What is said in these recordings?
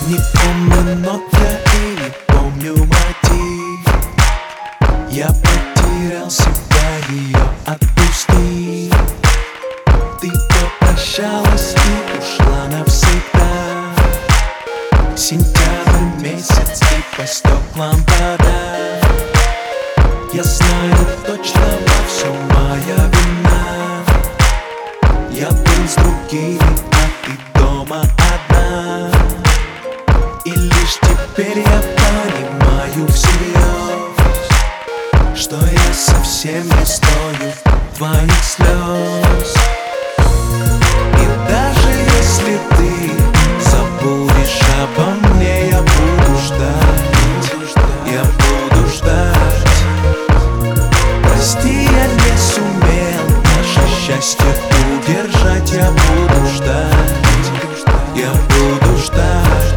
Не помню нот я и не помню мотив. Я потерял себя, ее отпусти. Ты попрощалась и ушла навсегда. Сентябрь месяц и по стеклам вода. Я знаю точно, во всем моя вина. Я был с другими, а ты дома одна. И лишь теперь я понимаю всерьез, что я совсем не стою твоих слез. И даже если ты забудешь обо мне, я буду ждать, я буду ждать. Прости, я не сумел наше счастье удержать. Я буду ждать, я буду ждать.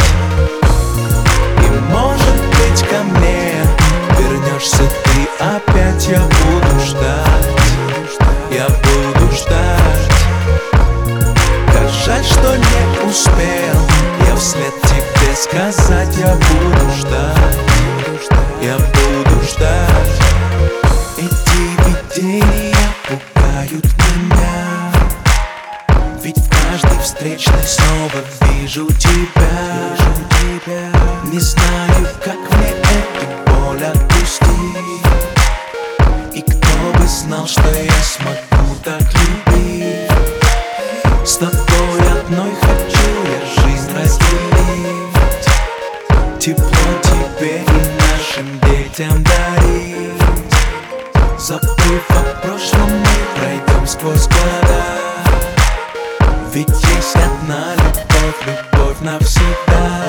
И может быть ко мне вернешься ты опять. Я буду ждать, я буду ждать. Как жаль, что не успел я вслед тебе сказать. Я буду ждать, я буду ждать. Эти видения пугают меня, ведь в каждой встречной снова вижу тебя. Не знаю, как мне эту боль отпустить. И кто бы знал, что я смогу так любить. С тобой одной хочу я жизнь разделить, тепло тебе и нашим детям дарить. Забыв о прошлом, мы пройдем сквозь года. Ведь есть одна любовь, любовь навсегда.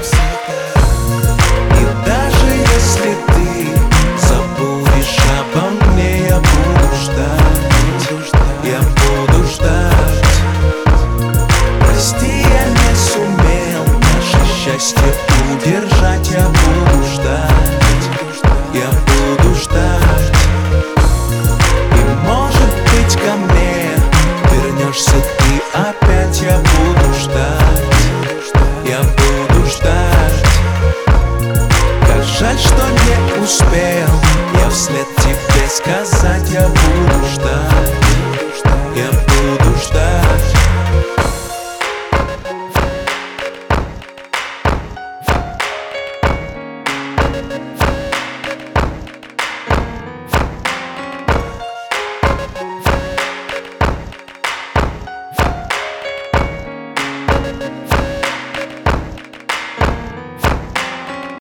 И даже если ты забудешь обо мне, я буду ждать, я буду ждать. Прости, я не сумел наше счастье удержать. Я буду ждать, я буду ждать. И может быть ко мне вернешься ты опять. Я буду ждать, я буду ждать. Как жаль, что не успел я вслед тебе сказать. Я буду ждать, я буду ждать.